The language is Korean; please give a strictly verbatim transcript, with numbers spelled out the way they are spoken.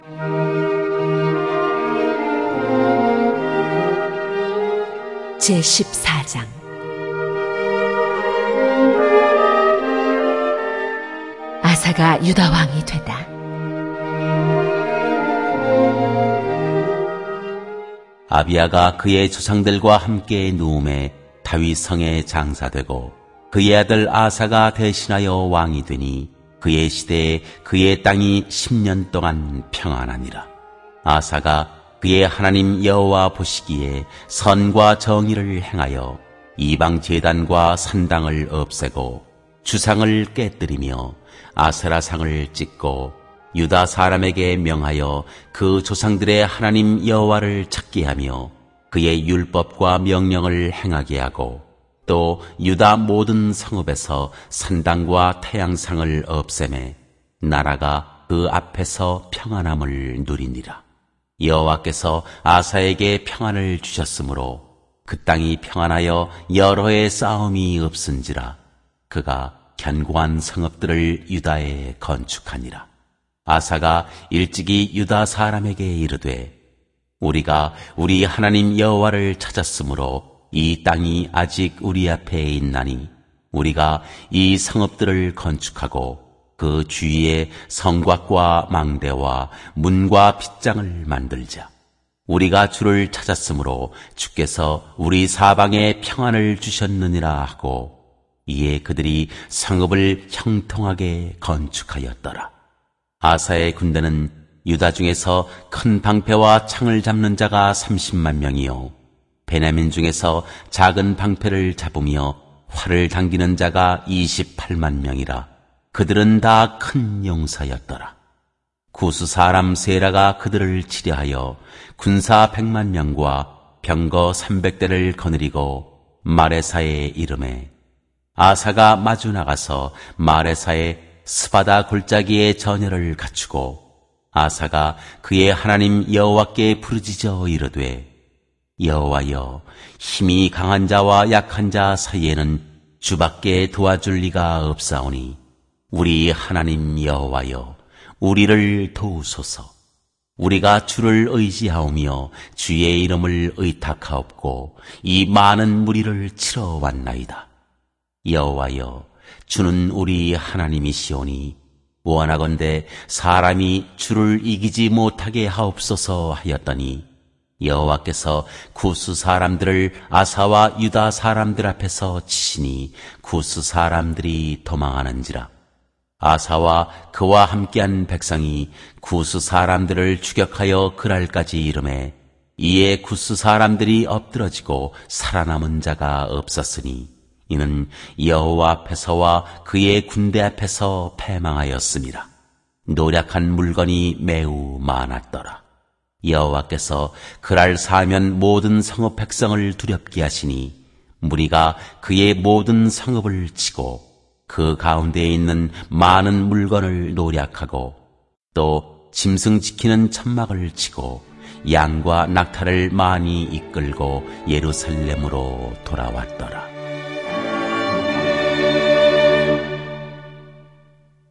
제십사 장. 아사가 유다 왕이 되다. 아비야가 그의 조상들과 함께 누움에 다윗 성에 장사되고 그의 아들 아사가 대신하여 왕이 되니 그의 시대에 그의 땅이 십 년 동안 평안하니라. 아사가 그의 하나님 여호와 보시기에 선과 정의를 행하여 이방 제단과 산당을 없애고 주상을 깨뜨리며 아세라상을 찍고 유다 사람에게 명하여 그 조상들의 하나님 여호와를 찾게 하며 그의 율법과 명령을 행하게 하고 또 유다 모든 성읍에서 산당과 태양상을 없애매 나라가 그 앞에서 평안함을 누리니라. 여호와께서 아사에게 평안을 주셨으므로 그 땅이 평안하여 여러 해의 싸움이 없은지라. 그가 견고한 성읍들을 유다에 건축하니라. 아사가 일찍이 유다 사람에게 이르되 우리가 우리 하나님 여호와를 찾았으므로 이 땅이 아직 우리 앞에 있나니 우리가 이 성읍들을 건축하고 그 주위에 성곽과 망대와 문과 빗장을 만들자. 우리가 주를 찾았으므로 주께서 우리 사방에 평안을 주셨느니라 하고 이에 그들이 성읍을 형통하게 건축하였더라. 아사의 군대는 유다 중에서 큰 방패와 창을 잡는 자가 삼십만 명이요 베냐민 중에서 작은 방패를 잡으며 활을 당기는 자가 이십팔만 명이라. 그들은 다 큰 용사였더라. 구스 사람 세라가 그들을 치려하여 군사 백만 명과 병거 삼백 대를 거느리고 마레사에 이르매 아사가 마주 나가서 마레사에 스바다 골짜기에 전열을 갖추고 아사가 그의 하나님 여호와께 부르짖어 이르되 여호와여, 힘이 강한 자와 약한 자 사이에는 주밖에 도와줄 리가 없사오니 우리 하나님 여호와여, 우리를 도우소서. 우리가 주를 의지하오며 주의 이름을 의탁하옵고 이 많은 무리를 치러 왔나이다. 여호와여, 주는 우리 하나님이시오니 원하건대 사람이 주를 이기지 못하게 하옵소서 하였더니 여호와께서 구스 사람들을 아사와 유다 사람들 앞에서 치시니 구스 사람들이 도망하는지라. 아사와 그와 함께한 백성이 구스 사람들을 추격하여 그랄까지 이르매 이에 구스 사람들이 엎드러지고 살아남은 자가 없었으니 이는 여호와 앞에서와 그의 군대 앞에서 패망하였습니다. 노력한 물건이 매우 많았더라. 여호와께서 그랄 사면 모든 성읍 백성을 두렵게 하시니 무리가 그의 모든 성읍을 치고 그 가운데에 있는 많은 물건을 노략하고 또 짐승 지키는 천막을 치고 양과 낙타를 많이 이끌고 예루살렘으로 돌아왔더라.